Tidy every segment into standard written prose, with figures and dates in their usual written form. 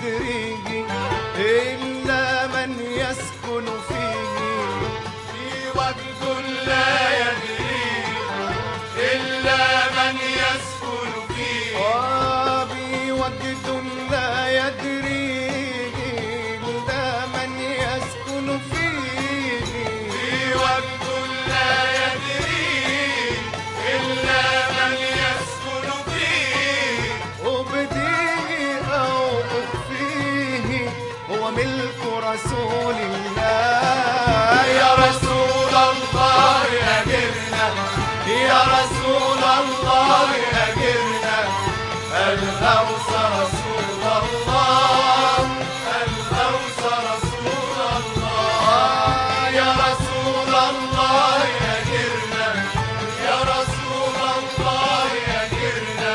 يدريه إلا من يسكن فيه. في وجد لا يدريه إلا من يسكن فيه. بي وجد لا يدريه إلا من يسكن فيه. في وجد لا يدريه إلا من يسكن فيه. أبديه أو أخفيه هو ملك رسول الله. يا رسول الله أجرنا، يا رسول الله أجرنا. الغوث رسول الله، الغوث رسول الله. يا رسول الله أجرنا، يا رسول الله أجرنا.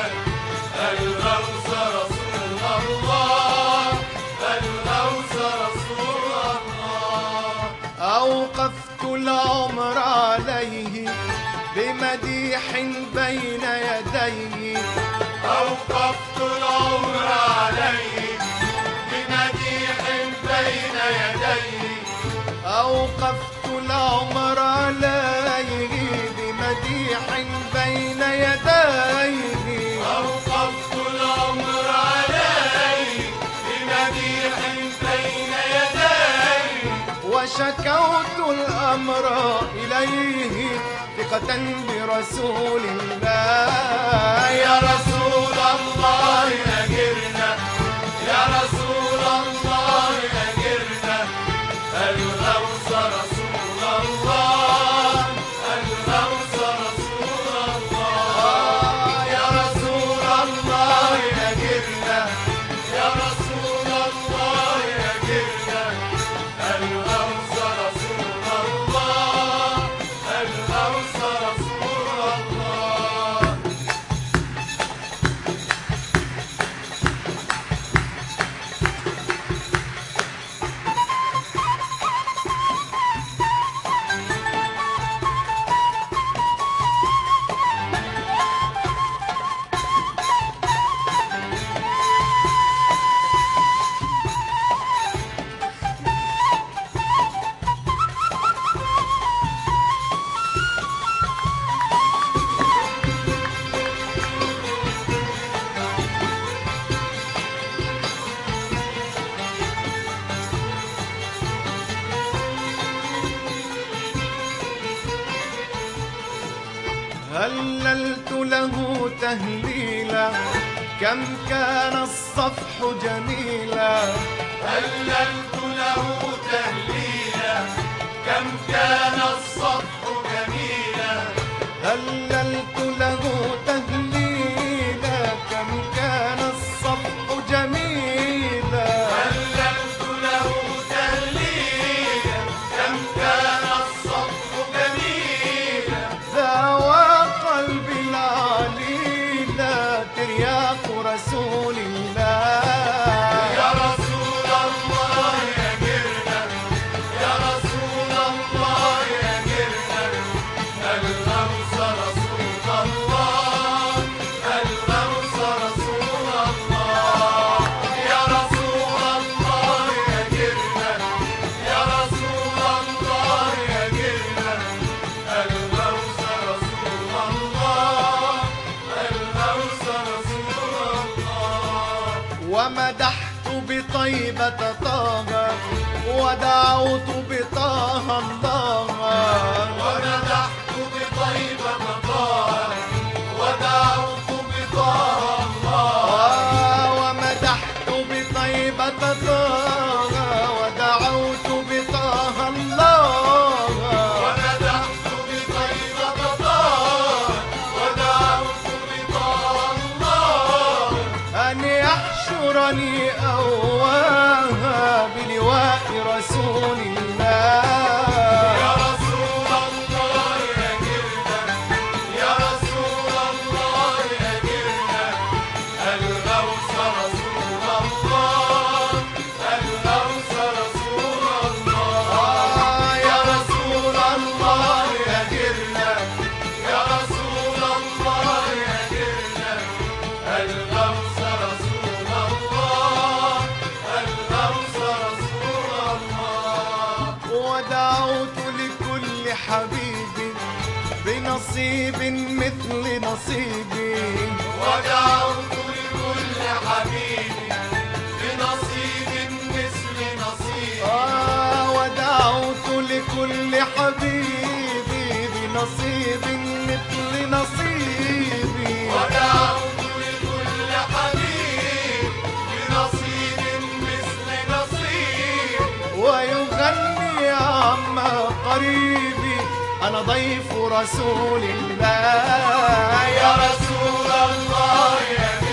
الغوث رسول الله، الغوث رسول الله. أوقفت العمر عليه بمديح بين يديه. أوقفت العمر عليه بمديح بين يديه. أوقفت العمر عليه بمديح بين يديه. أوقفت العمر عليه بمديح بين يديه. وشكوت الأمر إليه ثقة برسول الله. يا رسول الله أجرنا، يا رسول الله أجرنا. الغوث رسول الله، الغوث رسول الله. يا رسول الله أجرنا، يا رسول الله أجرنا. الغوث رسول الله، الغوث رسول الله. هللت له تهليلا كم كان الصفح جميلا. هللت له تهليلا كم كان الصفح جميلا. هللت له تهليلا كم كان الصفح جميلا. هللت له تهليلا كم كان الصفح جميلا. ذاوى قلبي العليلا ترياق رسول الله. يا رسول الله أجرنا، يا رسول الله أجرنا. الغوث رسول الله، الغوث رسول الله. يا رسول الله أجرنا، يا رسول الله أجرنا. الغوث رسول الله، الغوث رسول الله. ومدحت بطيبة طه ودعوت بطه الله. ومدحت بطيبة طه ودعوت بطه الله. ومدحت بطيبة طه ودعوت بطه الله. ومدحت بطيبة طه ودعوت بطه الله. أن يحشرني أواها بلواء رسول الله. يا رسول الله أجرنا، يا رسول الله أجرنا. الغوث رسول الله، الغوث رسول الله. يا رسول الله أجرنا، يا رسول الله أجرنا. الغوث رسول الله، حبيبي بنصيب مثل نصيبي. ودعوت لكل حبيبي بنصيب مثل نصيبي. ودعوت لكل حبيبي بنصيب مثل نصيبي. ودعوت لكل حبيب بنصيب مثل نصيبي. ويغني عما قريبي أنا ضيف رسول الله. يا رسول الله يا